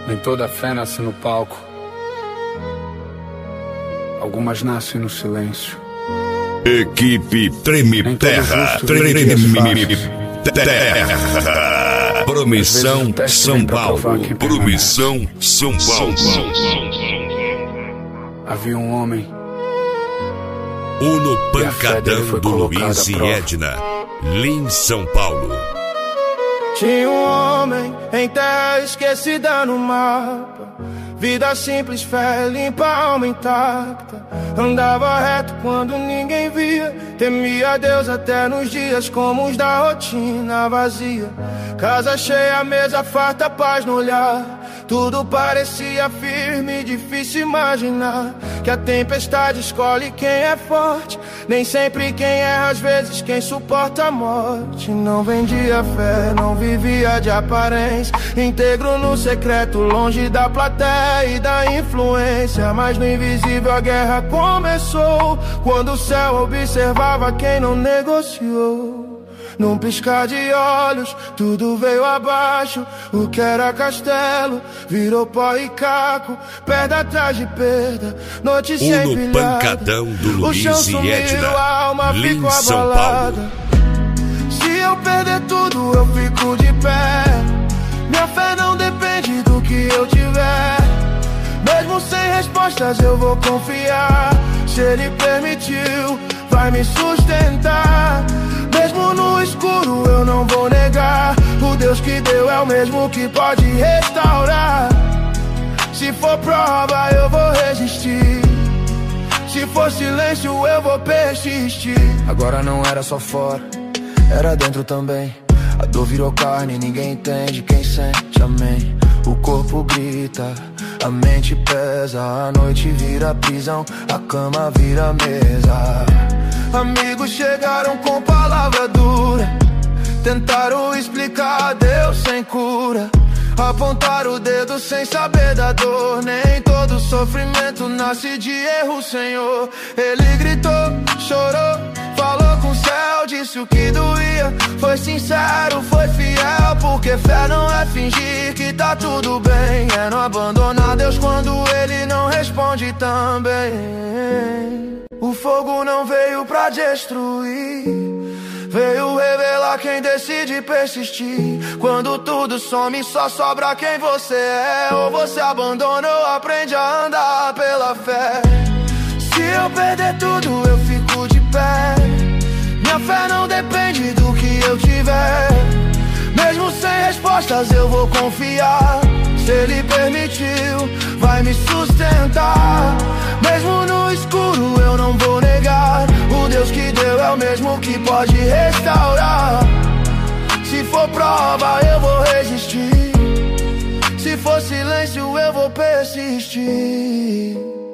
Nem toda fé nasce no palco. Algumas nascem no silêncio. Equipe Treme Terra. Terra. Promissão São Paulo. Promissão São Paulo. Havia um homem. No pancadão do Luiz e Edna. Lins, São Paulo. Tinha um homem em terra esquecida no mapa. Vida simples, fé limpa, alma intacta. Andava reto quando ninguém via. Temia Deus até nos dias como os da rotina vazia. Casa cheia, mesa farta, paz no olhar. Tudo parecia firme, difícil imaginar que a tempestade escolhe quem é forte. Nem sempre quem erra, às vezes quem suporta a morte. Não vendia fé, não vivia de aparência. Íntegro no secreto, longe da plateia e da influência. Mas no invisível a guerra começou, quando o céu observava quem não negociou. Num piscar de olhos, tudo veio abaixo. O que era castelo virou pó e caco. Perda atrás de perda, noite sem pilhada. Pancadão do Luiz e Edna. A alma ficou Lins, São abalada. Paulo. Se eu perder tudo, eu fico de pé. Minha fé não depende do que eu tiver. Mesmo sem respostas, eu vou confiar. Se Ele permitiu, vai me sustentar. Mesmo no escuro eu não vou negar. O Deus que deu é o mesmo que pode restaurar. Se for prova eu vou resistir. Se for silêncio eu vou persistir. Agora não era só fora, era dentro também. A dor virou carne, ninguém entende, quem sente, amém. O corpo grita, a mente pesa. A noite vira prisão, a cama vira mesa. Amigos chegaram com palavra dura. Tentaram explicar a Deus sem cura. Apontaram o dedo sem saber da dor. Nem todo sofrimento nasce de erro, Senhor. Ele gritou, chorou, falou com o céu, disse o que doía. Foi sincero, foi fiel, porque fé não é fingir que tá tudo bem. É não abandonar Deus quando Ele não responde também. O fogo não veio pra destruir, veio revelar quem decide persistir. Quando tudo some, só sobra quem você é. Ou você abandona ou aprende a andar pela fé. Se eu perder tudo, eu fico de pé. Minha fé não depende do que eu tiver. Mesmo sem respostas, eu vou confiar. Se Ele permitiu, vai me sustentar. Mesmo no escuro eu não vou negar. O Deus que deu é o mesmo que pode restaurar. Se for prova eu vou resistir. Se for silêncio eu vou persistir.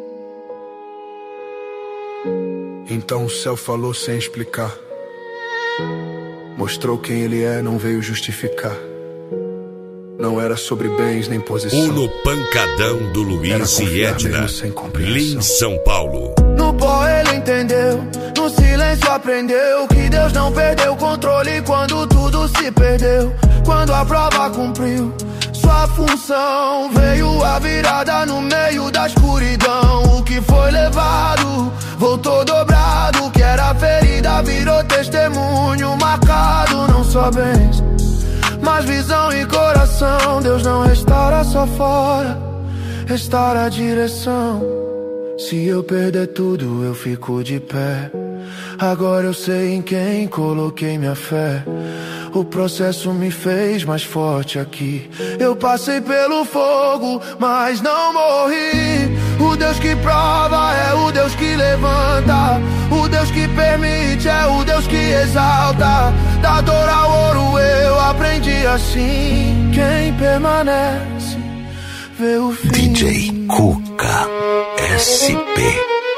Então o céu falou sem explicar. Mostrou quem Ele é, não veio justificar. Não era sobre bens nem posição. No pancadão do Luiz e Edna. Lins, São Paulo. No pó ele entendeu, no silêncio aprendeu que Deus não perdeu o controle quando tudo se perdeu. Quando a prova cumpriu sua função, veio a virada no meio da escuridão. O que foi levado voltou dobrado. O que era ferida virou testemunho marcado. Não só bens, mas visão e coração. Deus não restaura só fora, restaura a direção. Se eu perder tudo, eu fico de pé. Agora eu sei em quem coloquei minha fé. O processo me fez mais forte aqui. Eu passei pelo fogo, mas não morri. O Deus que prova é o Deus que levanta. O Deus que permite é o Deus que exalta. Da dor ao ouro eu aprendi assim. Quem permanece vê o fim. DJ Cuca SP.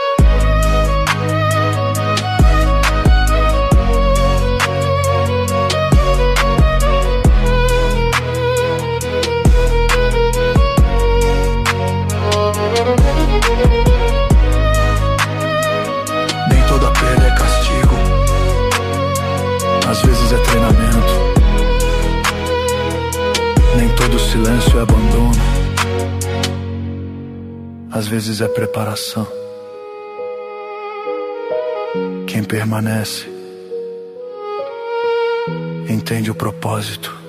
Nem toda perda é castigo, às vezes é treinamento. Nem todo silêncio é abandono, às vezes é preparação. Quem permanece entende o propósito.